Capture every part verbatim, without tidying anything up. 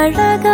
அழகா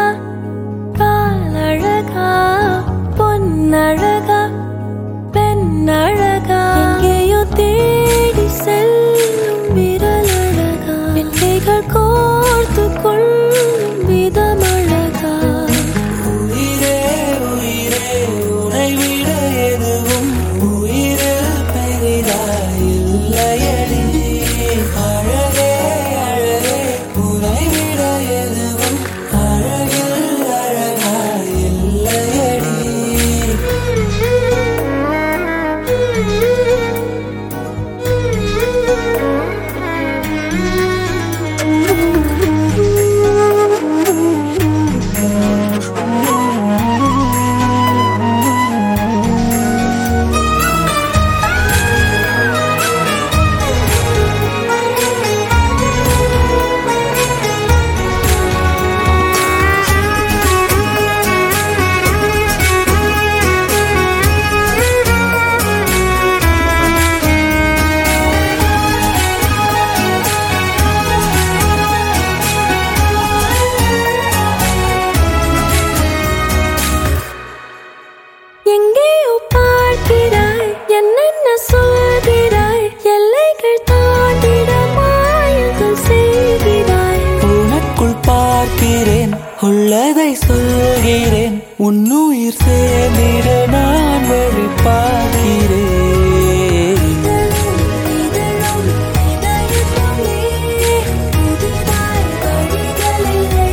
பாலழகா பொன்னழகா பெண்ணழகா எங்கேயோ தேடி செல்லும் விரலழகா பிள்ளைகள் கோர்த்து கொள்ளும் விதமழகா உயிரே உயிரே உனை விட எதுவும் உயிரில் பெரிதாய் இல்லையடி அழகே அழகே உனை விட எதுவும் அழகில் அழகாய் இல்லையடி எங்கேயோ பார்க்கிறாய் என்னென்ன சொல்கிறாய் எல்லைகள் தாண்டிட மாயங்கள் செய்கிறாய் உனக்குள் பார்க்கிறேன் உள்ளதை சொல்கிறேன் உன்னுயிர் சேர்ந்திட நான் வழி பார்க்கிறேன் இதழும் இதயத்துமே புதிதாய் வழிகளில்லை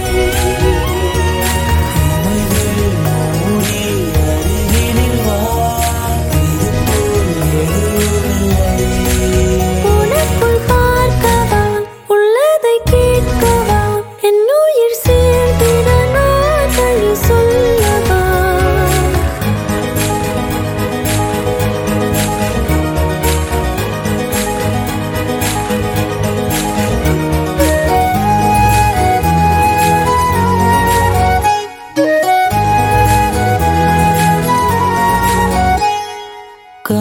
இமைகள் மூடி அருகினில் வா இதுபோல் எதுவுமில்லை உனக்குள் பார்க்கவா உள்ளதை கேட்கவா என் உயிர் சேர்ந்திட நான் வழி சொல்லவா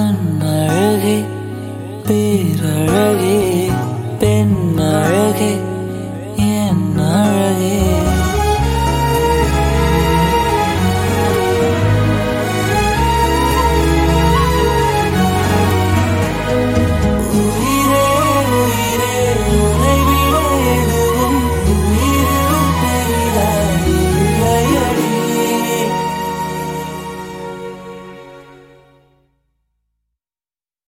கண்ணழகே பேரழகே பெண்ணழகே